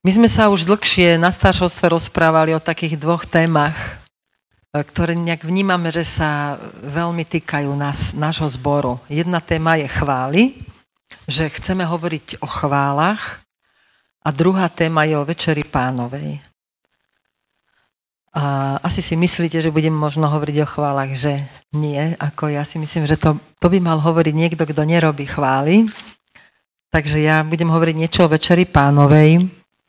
My sme sa už dlhšie na staršovstve rozprávali o takých dvoch témach, ktoré nejak vnímame, že sa veľmi týkajú nášho zboru. Jedna téma je chvály, že chceme hovoriť o chválach, a druhá téma je o Večeri Pánovej. A asi si myslíte, že budem možno hovoriť o chválach, že nie, ako ja si myslím, že to by mal hovoriť niekto, kto nerobí chvály. Takže ja budem hovoriť niečo o Večeri Pánovej.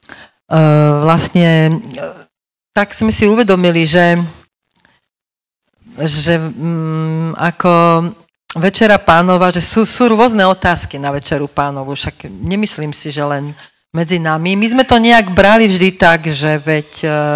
Tak sme si uvedomili, že ako Večera Pánova, že sú rôzne otázky na Večeru Pánovu, však nemyslím si, že len medzi nami. My sme to nejak brali vždy tak, že veď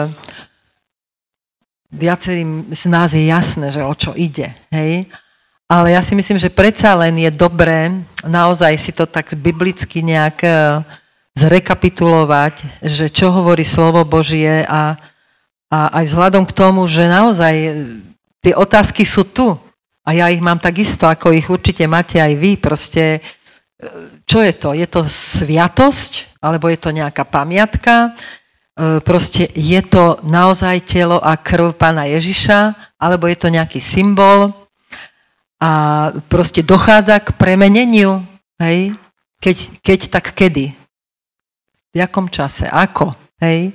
viacerým z nás je jasné, že o čo ide, hej? Ale ja si myslím, že predsa len je dobré naozaj si to tak biblicky nejak zrekapitulovať, že čo hovorí slovo Božie a aj vzhľadom k tomu, že naozaj tie otázky sú tu a ja ich mám takisto, ako ich určite máte aj vy. Proste, čo je to? Je to sviatosť? Alebo je to nejaká pamiatka? Proste je to naozaj telo a krv Pána Ježiša? Alebo je to nejaký symbol? A proste dochádza k premeneniu? Hej? Keď tak kedy? V jakom čase? Ako? Hej?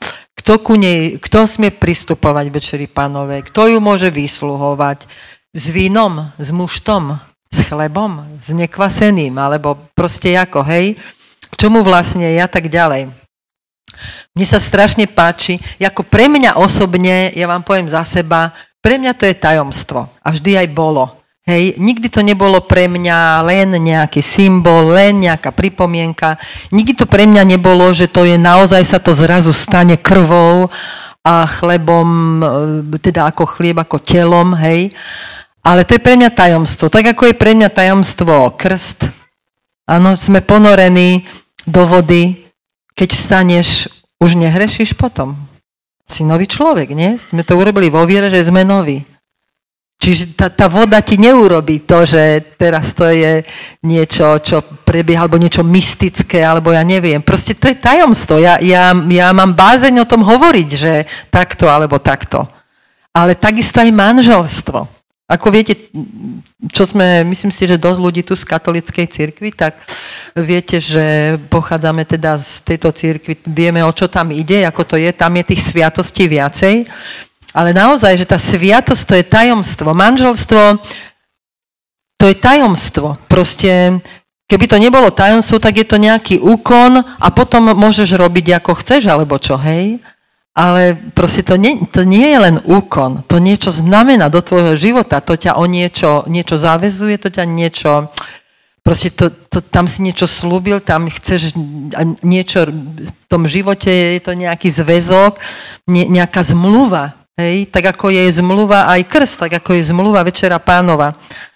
Kto smie pristupovať Večeri Pánovej? Kto ju môže vysluhovať? S vínom? S muštom? S chlebom? S nekvaseným? Alebo proste ako, hej? K čomu vlastne ja tak ďalej? Mne sa strašne páči, ako pre mňa osobne, ja vám poviem za seba, pre mňa to je tajomstvo. A vždy aj bolo. Hej, nikdy to nebolo pre mňa len nejaký symbol, len nejaká pripomienka. Nikdy to pre mňa nebolo, že to je naozaj sa to zrazu stane krvou a chlebom, teda ako chlieb, ako telom, hej. Ale to je pre mňa tajomstvo. Tak ako je pre mňa tajomstvo krst. Áno, sme ponorení do vody. Keď vstaneš, už nehrešíš potom. Si nový človek, nie? Sme to urobili vo viere, že sme noví. Čiže tá voda ti neurobí to, že teraz to je niečo, čo prebieha, alebo niečo mystické, alebo ja neviem. Proste to je tajomstvo. Ja mám bázeň o tom hovoriť, že takto alebo takto. Ale takisto aj manželstvo. Ako viete, myslím si, že dosť ľudí tu z katolíckej cirkvi, tak viete, že pochádzame teda z tejto cirkvi, vieme, o čo tam ide, ako to je, tam je tých sviatostí viacej. Ale naozaj, že tá sviatosť, to je tajomstvo. Manželstvo, to je tajomstvo. Proste, keby to nebolo tajomstvo, tak je to nejaký úkon a potom môžeš robiť, ako chceš, alebo čo, hej? Ale proste to nie je len úkon. To niečo znamená do tvojho života. To ťa o niečo zaväzuje, to ťa niečo... Proste tam si niečo slúbil, tam chceš niečo... V tom živote je to nejaký zväzok, nejaká zmluva. Hej? Tak ako je zmluva aj krst, tak ako je zmluva Večera Pánova.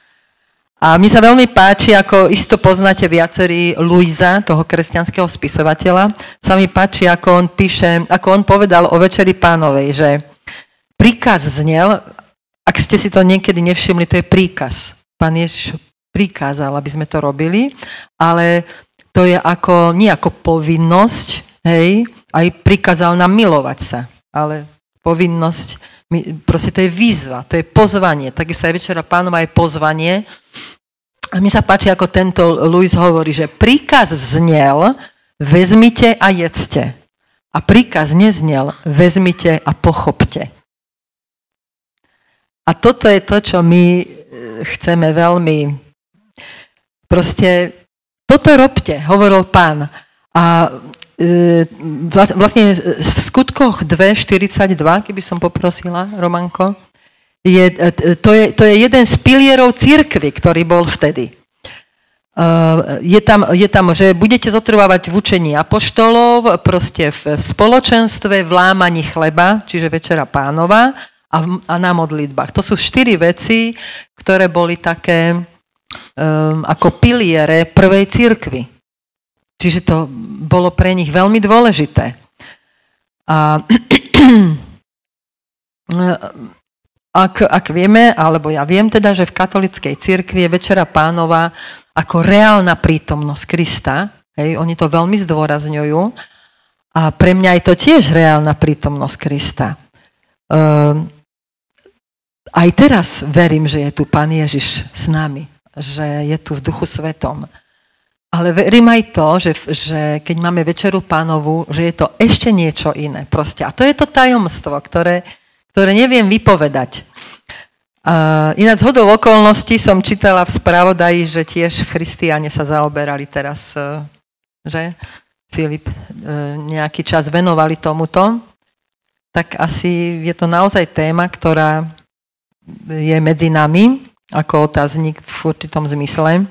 A mi sa veľmi páči, ako isto poznáte viacerí Luisa, toho kresťanského spisovateľa, sa mi páči, ako on píše, ako on povedal o Večeri Pánovej, že príkaz znel, ak ste si to niekedy nevšimli, to je príkaz. Pán Ježiš prikázal, aby sme to robili, ale to je ako, nie ako povinnosť, hej, aj prikázal nám milovať sa, ale povinnosť, proste to je výzva, to je pozvanie, takisto aj Večera Pánova je pozvanie. A mi sa páči, ako tento Luis hovorí, že príkaz znel, vezmite a jedzte. A príkaz neznel, vezmite a pochopte. A toto je to, čo my chceme veľmi. Proste, toto robte, hovoril Pán. A vlastne v skutkoch 2.42, keby som poprosila, Romanko, to je jeden z pilierov cirkvi, ktorý bol vtedy. Je tam, že budete zotrvávať v učení apoštolov, proste v spoločenstve, v lámaní chleba, čiže Večera Pánova a na modlitbách. To sú 4 veci, ktoré boli také ako piliere prvej cirkvi. Čiže to bolo pre nich veľmi dôležité. A ak vieme, alebo ja viem teda, že v katolíckej cirkvi je Večera Pánova ako reálna prítomnosť Krista, hej, oni to veľmi zdôrazňujú A pre mňa je to tiež reálna prítomnosť Krista. Aj teraz verím, že je tu Pán Ježiš s nami, že je tu v Duchu Svetom. Ale verím aj to, že keď máme Večeru Pánovu, že je to ešte niečo iné. Proste. A to je to tajomstvo, ktoré neviem vypovedať. Ináč zhodou okolností som čítala v spravodaji, že tiež Christiane sa zaoberali teraz, že Filip nejaký čas venovali tomuto. Tak asi je to naozaj téma, ktorá je medzi nami, ako otáznik v určitom zmysle.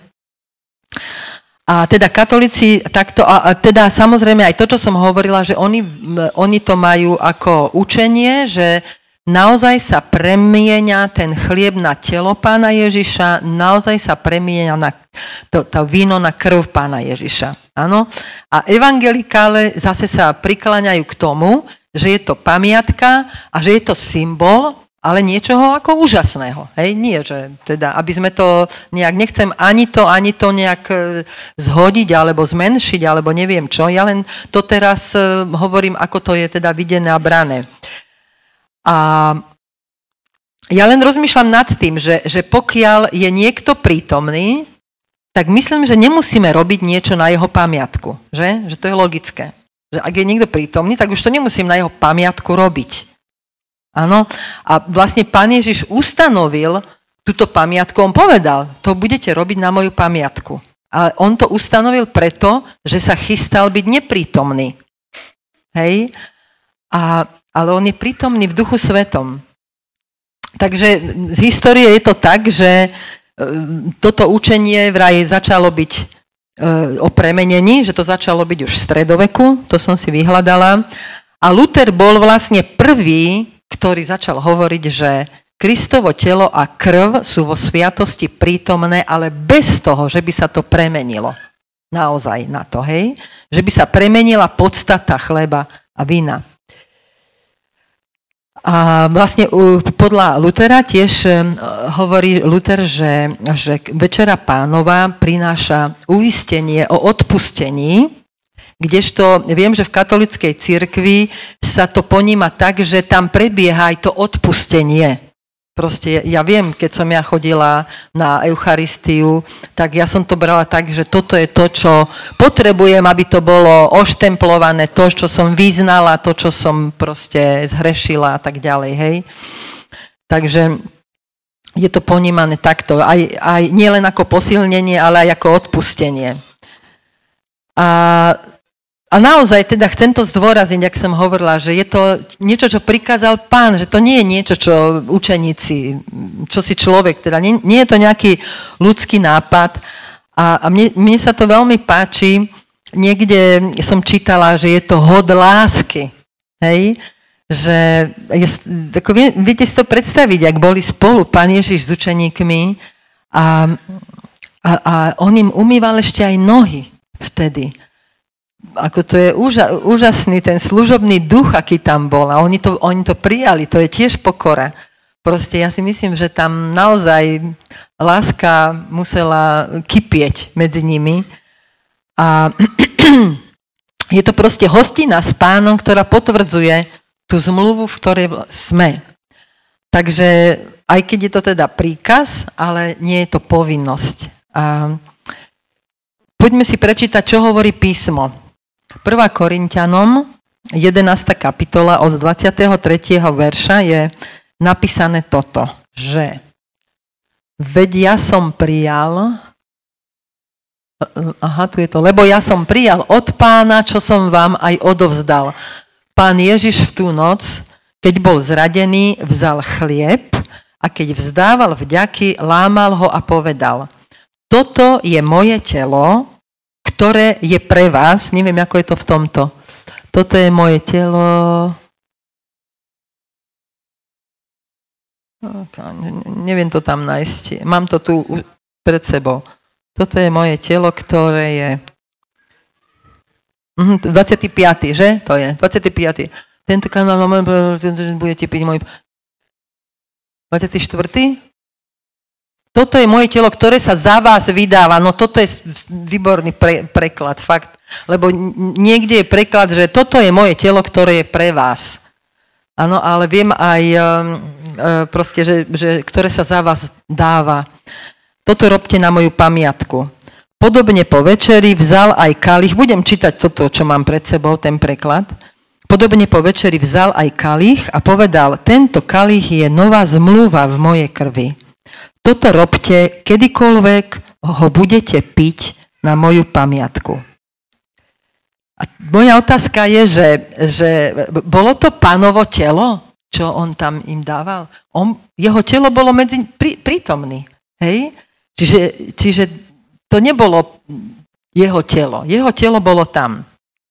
A teda katolíci takto, a teda samozrejme aj to, čo som hovorila, že oni to majú ako učenie, že naozaj sa premieňa ten chlieb na telo Pána Ježiša, naozaj sa premieňa na to víno na krv Pána Ježiša. Áno? A evangelikále zase sa prikláňajú k tomu, že je to pamiatka a že je to symbol, ale niečoho ako úžasného. Hej? Nie, že teda, aby sme to nejak, nechcem ani to nejak zhodiť, alebo zmenšiť, alebo neviem čo. Ja len to teraz hovorím, ako to je teda videné a brané. A ja len rozmýšľam nad tým, že pokiaľ je niekto prítomný, tak myslím, že nemusíme robiť niečo na jeho pamiatku. Že? Že to je logické. Že ak je niekto prítomný, tak už to nemusím na jeho pamiatku robiť. Áno. A vlastne Pán Ježiš ustanovil túto pamiatku. On povedal, to budete robiť na moju pamiatku. Ale on to ustanovil preto, že sa chystal byť neprítomný. Hej? Ale on je prítomný v Duchu Svetom. Takže z histórie je to tak, že toto učenie vraj začalo byť o premenení, že to začalo byť už v stredoveku, to som si vyhľadala. A Luther bol vlastne prvý, ktorý začal hovoriť, že Kristovo telo a krv sú vo sviatosti prítomné, ale bez toho, že by sa to premenilo. Naozaj na to, hej? Že by sa premenila podstata chleba a vína. A vlastne podľa Luthera tiež hovorí Luther, že Večera Pánova prináša uistenie o odpustení, kdežto viem, že v katolíckej cirkvi sa to poníma tak, že tam prebieha aj to odpustenie. Proste ja viem, keď som ja chodila na Eucharistiu, tak ja som to brala tak, že toto je to, čo potrebujem, aby to bolo oštemplované, to, čo som vyznala, to, čo som proste zhrešila a tak ďalej, hej. Takže je to ponímané takto, aj nielen ako posilnenie, ale aj ako odpustenie. A naozaj teda chcem to zdôrazniť, jak som hovorila, že je to niečo, čo prikázal Pán, že to nie je niečo, čo učeníci, čo si človek, teda nie je to nejaký ľudský nápad. A mne sa to veľmi páči, niekde som čítala, že je to hod lásky, hej? Že ako viete si to predstaviť, ak boli spolu Pán Ježiš s učeníkmi a on im umýval ešte aj nohy vtedy. Ako to je úžasný ten služobný duch, aký tam bol. A oni to prijali, to je tiež pokora. Proste ja si myslím, že tam naozaj láska musela kypieť medzi nimi. A je to proste hostina s Pánom, ktorá potvrdzuje tú zmluvu, v ktorej sme. Takže aj keď je to teda príkaz, ale nie je to povinnosť. A poďme si prečítať, čo hovorí písmo. 1. Korinťanom, 11. kapitola od 23. verša je napísané toto, že veď ja som prijal, tu je to, lebo ja som prijal od Pána, čo som vám aj odovzdal. Pán Ježiš v tú noc, keď bol zradený, vzal chlieb a keď vzdával vďaky, lámal ho a povedal, toto je moje telo, ktoré je pre vás, neviem, ako je to v tomto. Toto je moje telo. Neviem to tam nájsť. Mám to tu pred sebou. Toto je moje telo, ktoré je 25. že? To je 25. Tento kanál budete piť môj 24. toto je moje telo, ktoré sa za vás vydáva. No toto je výborný preklad, fakt. Lebo niekde je preklad, že toto je moje telo, ktoré je pre vás. Áno, ale viem aj proste, že ktoré sa za vás dáva. Toto robte na moju pamiatku. Podobne po večeri vzal aj kalich. Budem čítať toto, čo mám pred sebou, ten preklad. Podobne po večeri vzal aj kalich a povedal, tento kalich je nová zmluva v mojej krvi. Toto robte, kedykoľvek ho budete piť na moju pamiatku. A moja otázka je, že bolo to Pánovo telo, čo on tam im dával? Jeho telo bolo prítomný. Hej? Čiže to nebolo jeho telo. Jeho telo bolo tam.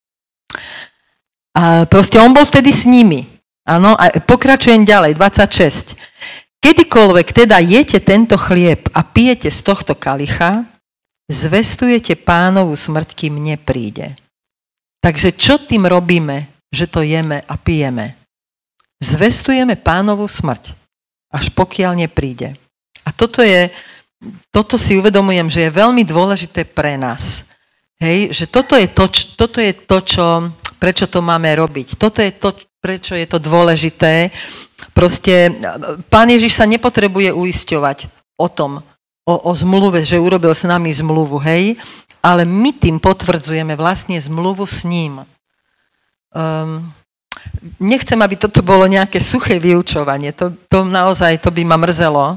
A proste on bol vtedy s nimi. Áno, a pokračujem ďalej, 26. Kedykoľvek teda jete tento chlieb a pijete z tohto kalicha, zvestujete Pánovu smrť, kým nepríde. Takže čo tým robíme, že to jeme a pijeme? Zvestujeme Pánovu smrť, až pokiaľ nepríde. A toto si uvedomujem, že je veľmi dôležité pre nás. Hej, že toto je to, prečo to máme robiť. Toto je to, prečo je to dôležité. Proste Pán Ježiš sa nepotrebuje uisťovať o tom, o zmluve, že urobil s nami zmluvu, hej, ale my tým potvrdzujeme vlastne zmluvu s ním. Nechcem, aby toto bolo nejaké suché vyučovanie, to naozaj, to by ma mrzelo,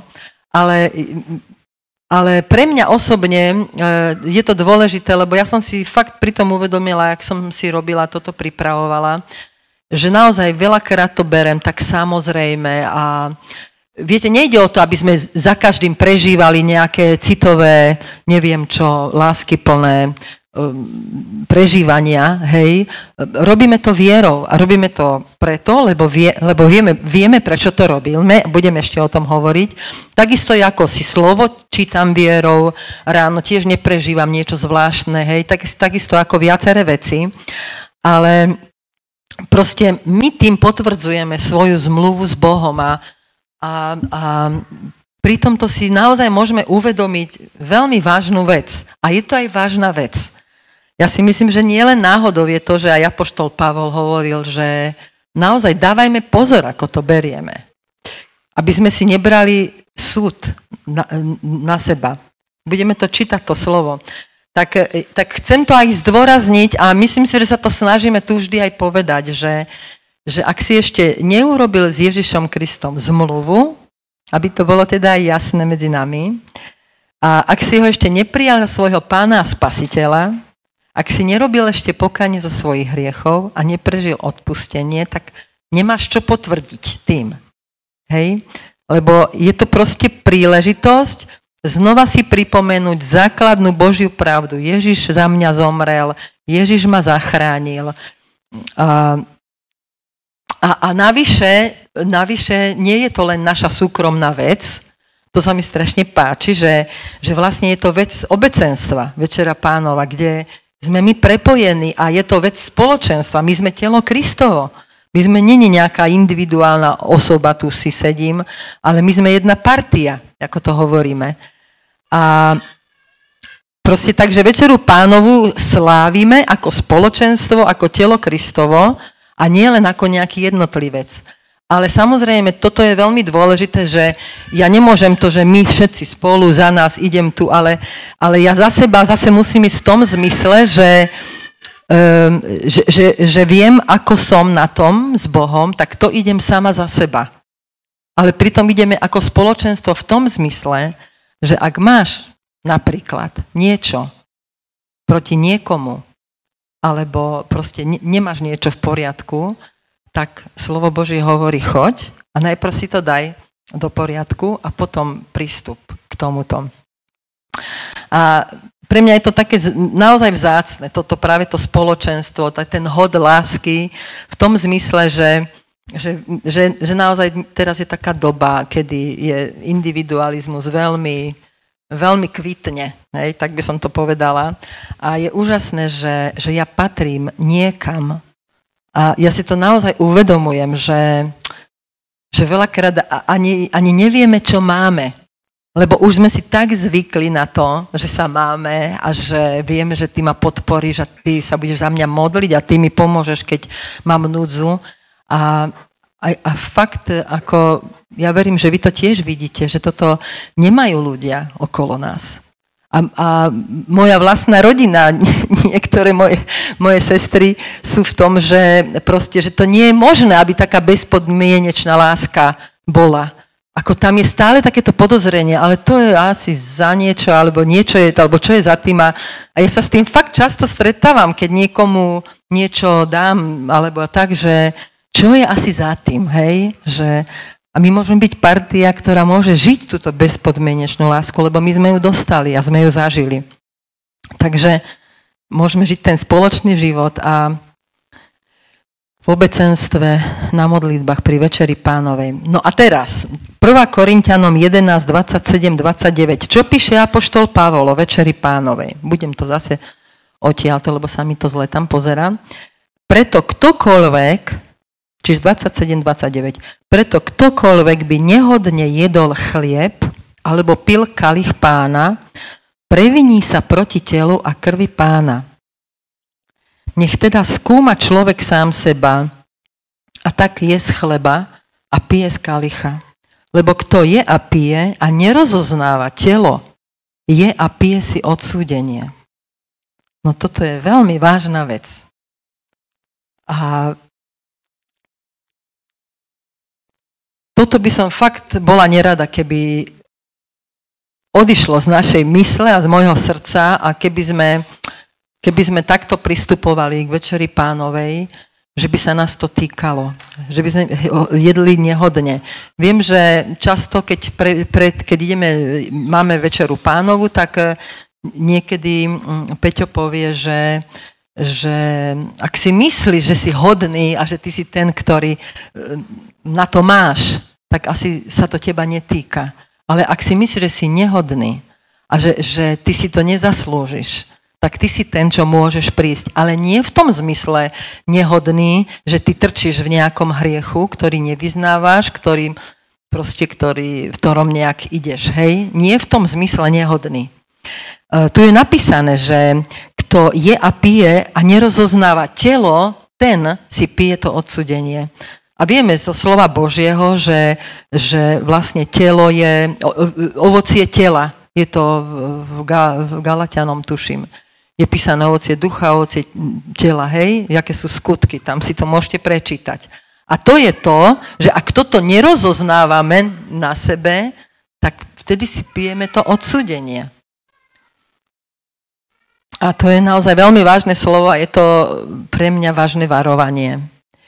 ale pre mňa osobne je to dôležité, lebo ja som si fakt pri tom uvedomila, jak som si robila, toto pripravovala, že naozaj veľakrát to berem tak samozrejme a viete, nejde o to, aby sme za každým prežívali nejaké citové, neviem čo, láskyplné prežívania, hej. Robíme to vierou a robíme to preto, lebo vieme, prečo to robíme, budeme ešte o tom hovoriť. Takisto ako si slovo čítam vierou, ráno tiež neprežívam niečo zvláštne, hej, takisto ako viaceré veci, ale proste my tým potvrdzujeme svoju zmluvu s Bohom a pri tomto si naozaj môžeme uvedomiť veľmi vážnu vec. A je to aj vážna vec. Ja si myslím, že nie len náhodou je to, že aj apoštol Pavol hovoril, že naozaj dávajme pozor, ako to berieme. Aby sme si nebrali súd na seba. Budeme to čítať, to slovo. Tak chcem to aj zdôrazniť a myslím si, že sa to snažíme tu vždy aj povedať, že ak si ešte neurobil s Ježišom Kristom zmluvu, aby to bolo teda aj jasné medzi nami, a ak si ho ešte neprijal za svojho Pána a Spasiteľa, ak si nerobil ešte pokánie zo svojich hriechov a neprežil odpustenie, tak nemáš čo potvrdiť tým. Hej? Lebo je to proste príležitosť znova si pripomenúť základnú Božiu pravdu. Ježiš za mňa zomrel, Ježiš ma zachránil. A navyše nie je to len naša súkromná vec, to sa mi strašne páči, že vlastne je to vec obecenstva, Večera Pánova, kde sme my prepojení a je to vec spoločenstva. My sme telo Kristovo. My sme není nejaká individuálna osoba, tu si sedím, ale my sme jedna partia, ako to hovoríme. A proste takže Večeru Pánovu slávime ako spoločenstvo, ako telo Kristovo a nie len ako nejaký jednotlivec. Ale samozrejme, toto je veľmi dôležité, že ja nemôžem to, že my všetci spolu za nás idem tu, ale ja za seba zase musím ísť v tom zmysle, že viem, ako som na tom s Bohom, tak to idem sama za seba. Ale pritom ideme ako spoločenstvo v tom zmysle, že ak máš napríklad niečo proti niekomu, alebo proste nemáš niečo v poriadku, tak slovo Božie hovorí choď a najprv si to daj do poriadku a potom prístup k tomuto. A pre mňa je to také naozaj vzácne, toto práve to spoločenstvo, ten hod lásky v tom zmysle, že naozaj teraz je taká doba, kedy je individualizmus veľmi, veľmi kvitne, hej, tak by som to povedala. A je úžasné, že ja patrím niekam. A ja si to naozaj uvedomujem, že veľakrát ani nevieme, čo máme. Lebo už sme si tak zvykli na to, že sa máme a že vieme, že ty ma podporíš a ty sa budeš za mňa modliť a ty mi pomôžeš, keď mám núdzu. A fakt, ako ja verím, že vy to tiež vidíte, že toto nemajú ľudia okolo nás. A moja vlastná rodina, niektoré moje sestry sú v tom, že proste, že to nie je možné, aby taká bezpodmienečná láska bola. Ako tam je stále takéto podozrenie, ale to je asi za niečo, alebo niečo je, alebo čo je za tým. A ja sa s tým fakt často stretávam, keď niekomu niečo dám, alebo tak, že čo je asi za tým, hej? Že, a my môžeme byť partia, ktorá môže žiť túto bezpodmienečnú lásku, lebo my sme ju dostali a sme ju zažili. Takže môžeme žiť ten spoločný život a v obecenstve, na modlitbách pri Večeri Pánovej. No a teraz, 1. Korinťanom 11, 27, 29. Čo píše apoštol Pavol o Večeri Pánovej? Budem to zase odtiaľto, lebo sa mi to zle tam pozerá. Preto ktokoľvek, čiže 27, 29, preto ktokoľvek by nehodne jedol chlieb alebo pil kalich Pána, previní sa proti telu a krvi Pána. Nech teda skúma človek sám seba a tak je z chleba a pije z kalicha. Lebo kto je a pije a nerozoznáva telo, je a pije si odsúdenie. No toto je veľmi vážna vec. A toto by som fakt bola nerada, keby odišlo z našej mysle a z môjho srdca a keby sme takto pristupovali k Večeri Pánovej, že by sa nás to týkalo, že by sme jedli nehodne. Viem, že často, keď máme Večeru Pánovu, tak niekedy Peťo povie, že ak si myslíš, že si hodný a že ty si ten, ktorý na to máš, tak asi sa to teba netýka. Ale ak si myslíš, že si nehodný a že ty si to nezaslúžiš, tak ty si ten, čo môžeš prísť. Ale nie v tom zmysle nehodný, že ty trčíš v nejakom hriechu, ktorý nevyznávaš, v ktorom nejak ideš. Hej? Nie v tom zmysle nehodný. Tu je napísané, že kto je a pije a nerozoznáva telo, ten si pije to odsúdenie. A vieme zo slova Božieho, že vlastne telo je ovocie tela. Je to v Galatianom, tuším. Je písané ovocie ducha, ovocie tela, hej, aké sú skutky, tam si to môžete prečítať. A to je to, že ak toto nerozoznávame na sebe, tak vtedy si pijeme to odsúdenie. A to je naozaj veľmi vážne slovo a je to pre mňa vážne varovanie.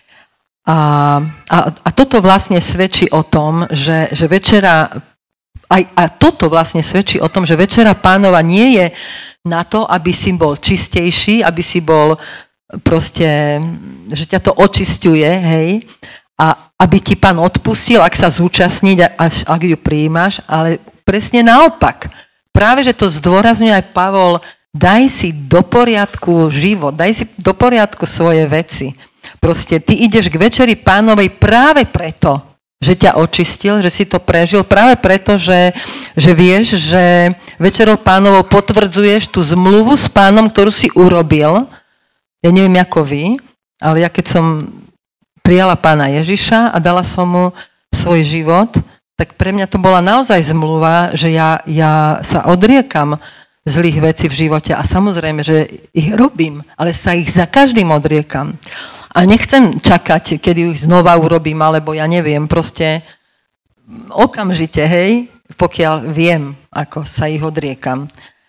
A toto vlastne svedčí o tom, že večera, a toto vlastne svedčí o tom, že Večera Pánova nie je na to, aby si bol čistejší, aby si bol proste, že ťa to očisťuje, hej, a aby ti Pán odpustil, ak sa zúčastniť, ak ju prijímaš, ale presne naopak. Práve, že to zdôrazňuje aj Pavol, daj si do poriadku život, daj si do poriadku svoje veci. Proste ty ideš k Večeri Pánovej práve preto, že ťa očistil, že si to prežil, práve preto, že vieš, že Večerou Pánovou potvrdzuješ tú zmluvu s Pánom, ktorú si urobil. Ja neviem ako vy, ale ja keď som prijala Pána Ježiša a dala som mu svoj život, tak pre mňa to bola naozaj zmluva, že ja sa odriekam zlých vecí v živote a samozrejme, že ich robím, ale sa ich za každým odriekam. A nechcem čakať, kedy ich znova urobím, alebo ja neviem, proste okamžite, hej, pokiaľ viem, ako sa ich odriekam.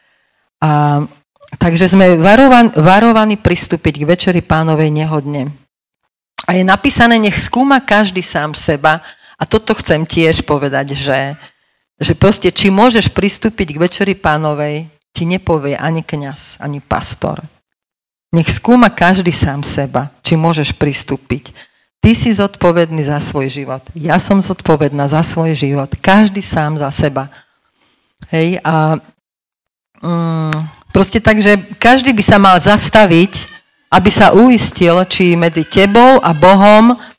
Takže sme varovaní pristúpiť k Večeri Pánovej nehodne. A je napísané, nech skúma každý sám seba. A toto chcem tiež povedať, že proste, či môžeš pristúpiť k Večeri Pánovej, ti nepovie ani kňaz, ani pastor. Nech skúma každý sám seba, či môžeš pristúpiť. Ty si zodpovedný za svoj život. Ja som zodpovedná za svoj život. Každý sám za seba. Hej, a proste tak, že každý by sa mal zastaviť, aby sa uistil, či medzi tebou a Bohom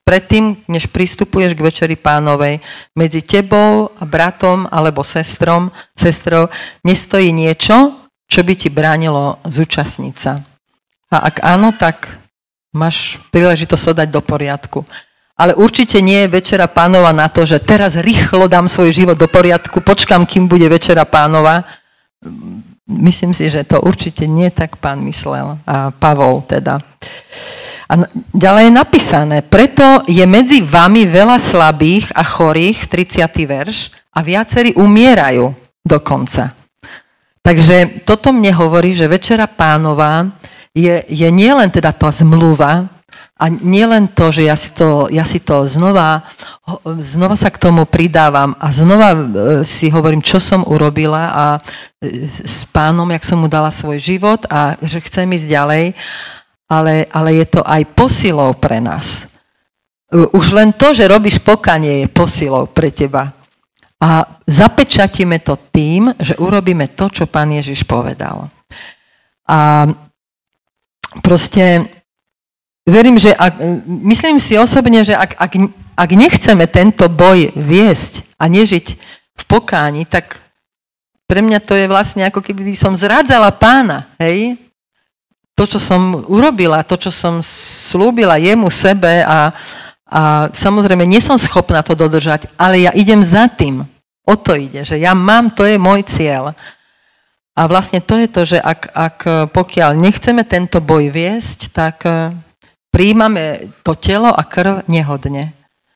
predtým, než pristupuješ k Večeri Pánovej, medzi tebou a bratom alebo sestrou nestojí niečo, čo by ti bránilo zúčastniť sa. A ak áno, tak máš príležitosť to dať do poriadku. Ale určite nie je Večera Pánova na to, že teraz rýchlo dám svoj život do poriadku, počkám, kým bude Večera Pánova. Myslím si, že to určite nie tak Pán myslel, a Pavol teda. A ďalej je napísané, preto je medzi vami veľa slabých a chorých, 30. verš, a viacerí umierajú dokonca. Takže toto mne hovorí, že Večera Pánova je nielen teda tá zmluva, a nie len to, že ja si to znova sa k tomu pridávam a znova si hovorím, čo som urobila a s Pánom, jak som mu dala svoj život a že chcem ísť ďalej, ale je to aj posilou pre nás. Už len to, že robíš pokanie, je posilou pre teba. A zapečatíme to tým, že urobíme to, čo Pán Ježiš povedal. A proste verím, že myslím si osobne, že ak nechceme tento boj viesť a nežiť v pokáni, tak pre mňa to je vlastne ako keby som zrádzala Pána, hej? To, čo som urobila, to, čo som slúbila jemu, sebe a samozrejme nie som schopná to dodržať, ale ja idem za tým. O to ide, že ja mám, to je môj cieľ. A vlastne to je to, že pokiaľ nechceme tento boj viesť, tak prijímame to telo a krv nehodne.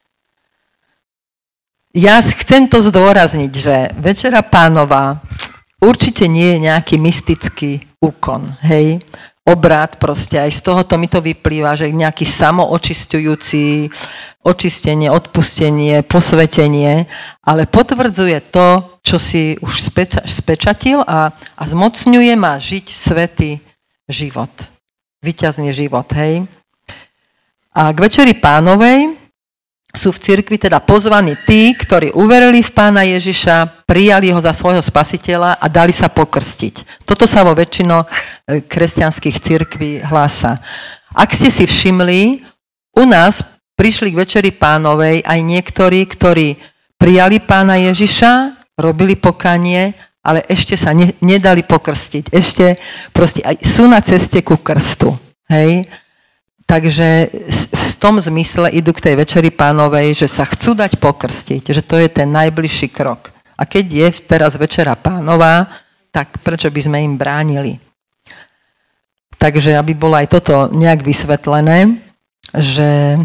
Ja chcem to zdôrazniť, že Večera Pánova určite nie je nejaký mystický úkon, hej? Obrad proste, aj z tohoto mi to vyplýva, že nejaký samoočisťujúci, očistenie, odpustenie, posvetenie, ale potvrdzuje to, čo si už spečatil a zmocňuje ma žiť svätý život. Víťazný život, hej? A k Večeri Pánovej sú v cirkvi teda pozvaní tí, ktorí uverili v Pána Ježiša, prijali ho za svojho spasiteľa a dali sa pokrstiť. Toto sa vo väčšine kresťanských cirkví hlása. Ak ste si všimli, u nás prišli k Večeri Pánovej aj niektorí, ktorí prijali Pána Ježiša, robili pokanie, ale ešte sa nedali pokrstiť. Ešte proste aj sú na ceste ku krstu. Hej? Takže v tom zmysle idú k tej Večeri Pánovej, že sa chcú dať pokrstiť, že to je ten najbližší krok. A keď je teraz Večera Pánová, tak prečo by sme im bránili? Takže aby bolo aj toto nejak vysvetlené, že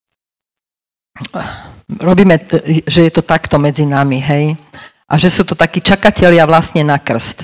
robíme, že je to takto medzi nami, hej? A že sú to takí čakatelia vlastne na krst.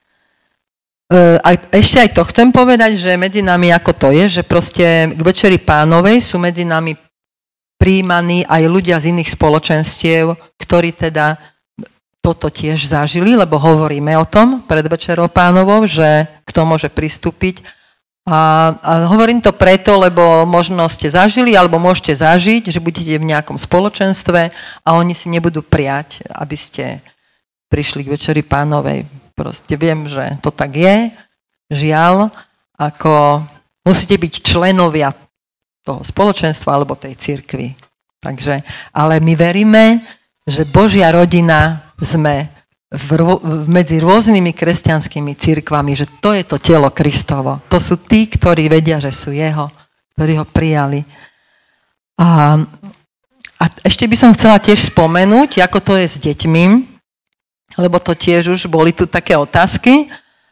A ešte aj to chcem povedať, že medzi nami ako to je, že proste k Večeri Pánovej sú medzi nami prijímaní aj ľudia z iných spoločenstiev, ktorí teda toto tiež zažili, lebo hovoríme o tom pred Večerou Pánovou, že kto môže pristúpiť. A hovorím to preto, lebo možno ste zažili, alebo môžete zažiť, že budete v nejakom spoločenstve a oni si nebudú prijať, aby ste prišli k Večeri Pánovej. Proste viem, že to tak je. Žiaľ, ako musíte byť členovia toho spoločenstva alebo tej cirkvi. Takže, ale my veríme, že Božia rodina sme medzi rôznymi kresťanskými cirkvami, že to je to telo Kristovo. To sú tí, ktorí vedia, že sú jeho, ktorí ho prijali. A ešte by som chcela tiež spomenúť, ako to je s deťmi, lebo to tiež už boli tu také otázky.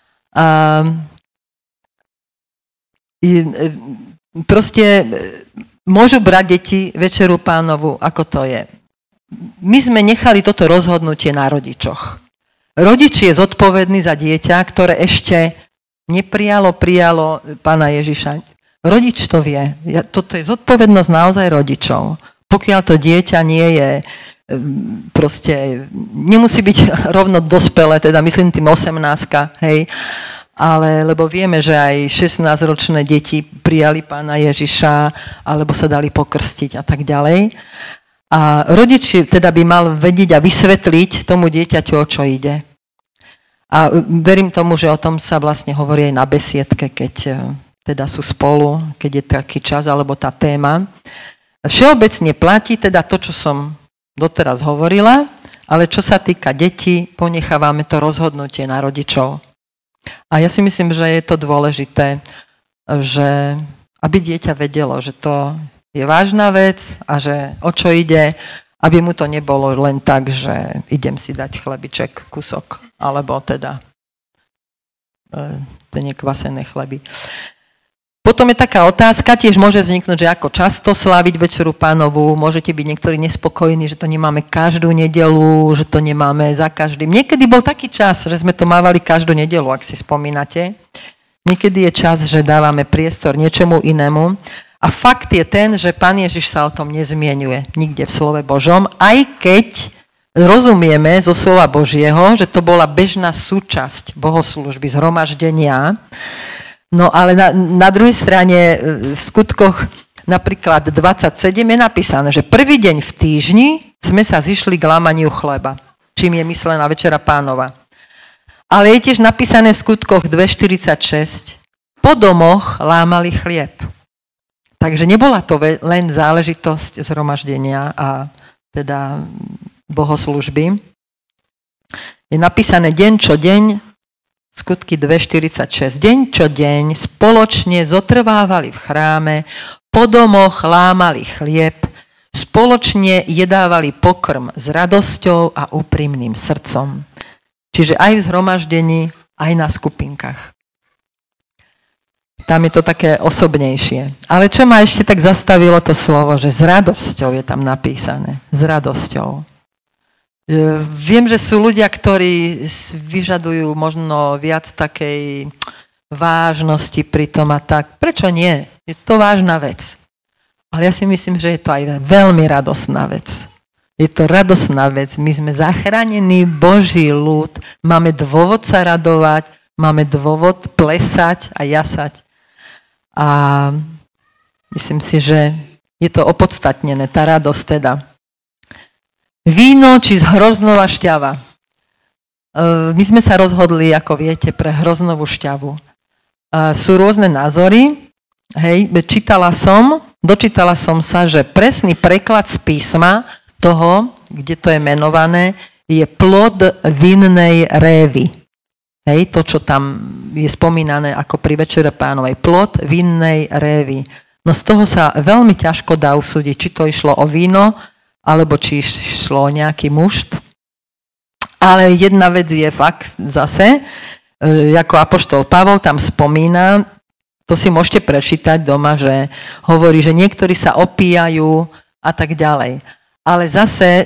Proste môžu brať deti Večeru Pánovu, ako to je. My sme nechali toto rozhodnutie na rodičoch. Rodič je zodpovedný za dieťa, ktoré ešte prijalo Pána Ježiša. Rodič to vie. Toto je zodpovednosť naozaj rodičov. Pokiaľ to dieťa nie je proste, nemusí byť rovno dospelé, teda myslím tým 18, hej, ale lebo vieme, že aj 16-ročné deti prijali Pána Ježiša, alebo sa dali pokrstiť a tak ďalej. A rodič teda by mal vedieť a vysvetliť tomu dieťaťu, o čo ide. A verím tomu, že o tom sa vlastne hovorí aj na besiedke, keď teda sú spolu, keď je taký čas, alebo tá téma. Všeobecne platí teda to, čo som doteraz hovorila, ale čo sa týka detí, ponechávame to rozhodnutie na rodičov. A ja si myslím, že je to dôležité, že aby dieťa vedelo, že to je vážna vec a že o čo ide, aby mu to nebolo len tak, že idem si dať chlebiček, kusok, alebo teda tie nekvasené chleby. Potom je taká otázka, tiež môže vzniknúť, že ako často sláviť Večeru Pánovu, môžete byť niektorí nespokojní, že to nemáme každú nedeľu, že to nemáme za každým. Niekedy bol taký čas, že sme to mávali každú nedeľu, ak si spomínate. Niekedy je čas, že dávame priestor niečomu inému. A fakt je ten, že Pán Ježiš sa o tom nezmienuje nikde v slove Božom, aj keď rozumieme zo slova Božieho, že to bola bežná súčasť bohoslúžby, zhromaždenia. No ale na druhej strane v skutkoch napríklad 27 je napísané, že prvý deň v týždni sme sa zišli k lámaniu chleba, čím je myslená Večera Pánova. Ale je tiež napísané v skutkoch 2.46, po domoch lámali chlieb. Takže nebola to len záležitosť zhromaždenia a teda bohoslúžby. Je napísané deň čo deň, skutky 2.46. Deň čo deň spoločne zotrvávali v chráme, po domoch lámali chlieb, spoločne jedávali pokrm s radosťou a úprimným srdcom. Čiže aj v zhromaždení, aj na skupinkách. Tam je to také osobnejšie. Ale čo ma ešte tak zastavilo to slovo, že s radosťou je tam napísané. S radosťou. Viem, že sú ľudia, ktorí vyžadujú možno viac takej vážnosti pri tom a tak. Prečo nie? Je to vážna vec. Ale ja si myslím, že je to aj veľmi radosná vec. Je to radosná vec. My sme zachránení Boží ľud. Máme dôvod sa radovať, máme dôvod plesať a jasať. A myslím si, že je to opodstatnené, tá radosť teda. Víno či hroznová šťava. My sme sa rozhodli, ako viete, pre hroznovú šťavu. Sú rôzne názory. Hej, dočítala som sa, že presný preklad z písma toho, kde to je menované, je plod vinnej révy. Hej, to, čo tam je spomínané ako pri Večere Pánovej. Plod vinnej révy. No z toho sa veľmi ťažko dá usúdiť, či to išlo o víno, alebo či išlo o nejaký mušt. Ale jedna vec je fakt zase, ako apoštol Pavol tam spomína, to si môžete prečítať doma, že hovorí, že niektorí sa opíjajú a tak ďalej. Ale zase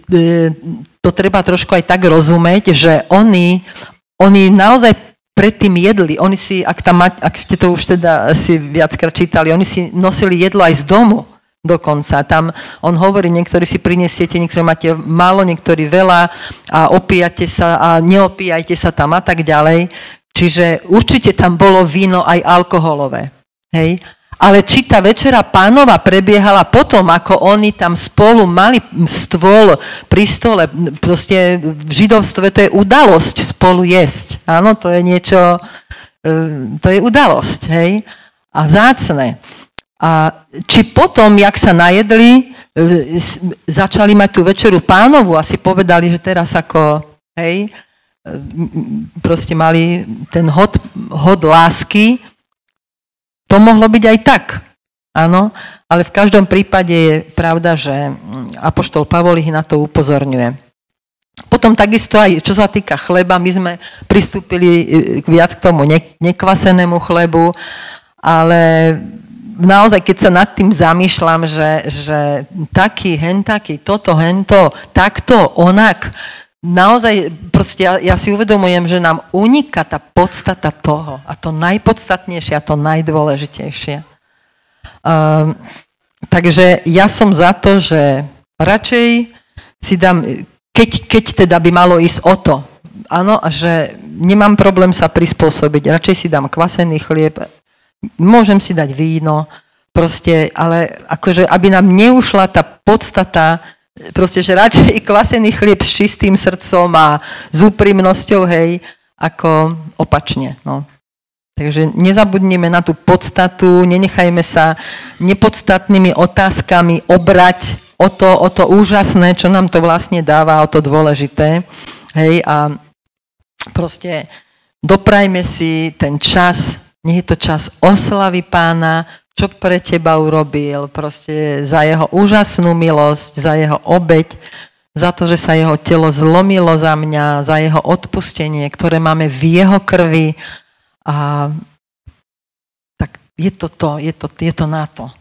to treba trošku aj tak rozumieť, že oni naozaj predtým jedli. Oni si, ak ste to už teda si viackrát čítali, oni si nosili jedlo aj z domu dokonca. Tam on hovorí, niektorí si prinesiete, niektorí máte málo, niektorí veľa a opíjate sa a neopíjajte sa tam a tak ďalej. Čiže určite tam bolo víno aj alkoholové. Hej? Ale či tá Večera Pánova prebiehala potom, ako oni tam spolu mali stôl pri stole, proste v židovstve to je udalosť spolu jesť. Áno, to je niečo, to je udalosť, hej? A vzácne. A či potom, jak sa najedli, začali mať tú Večeru Pánovu a si povedali, že teraz ako, hej, proste mali ten hod lásky, to mohlo byť aj tak, áno, ale v každom prípade je pravda, že apoštol Pavol ich na to upozorňuje. Potom takisto aj, čo sa týka chleba, my sme pristúpili viac k tomu nekvasenému chlebu, ale naozaj, keď sa nad tým zamýšľam, že taký, hentaký, toto, hento, takto, onak, naozaj, proste ja si uvedomujem, že nám uniká tá podstata toho a to najpodstatnejšie a to najdôležitejšie. Takže ja som za to, že radšej si dám, keď teda by malo ísť o to, áno, že nemám problém sa prispôsobiť, radšej si dám kvasený chlieb, môžem si dať víno, proste, ale akože, aby nám neušla tá podstata, proste, že radšej kvasený chlieb s čistým srdcom a s úprimnosťou, hej, ako opačne, no. Takže nezabudnime na tú podstatu, nenechajme sa nepodstatnými otázkami obrať o to úžasné, čo nám to vlastne dáva, o to dôležité. Hej, a proste doprajme si ten čas, nech je to čas oslavy Pána, čo pre teba urobil, proste za jeho úžasnú milosť, za jeho obeť, za to, že sa jeho telo zlomilo za mňa, za jeho odpustenie, ktoré máme v jeho krvi. A tak je to na to.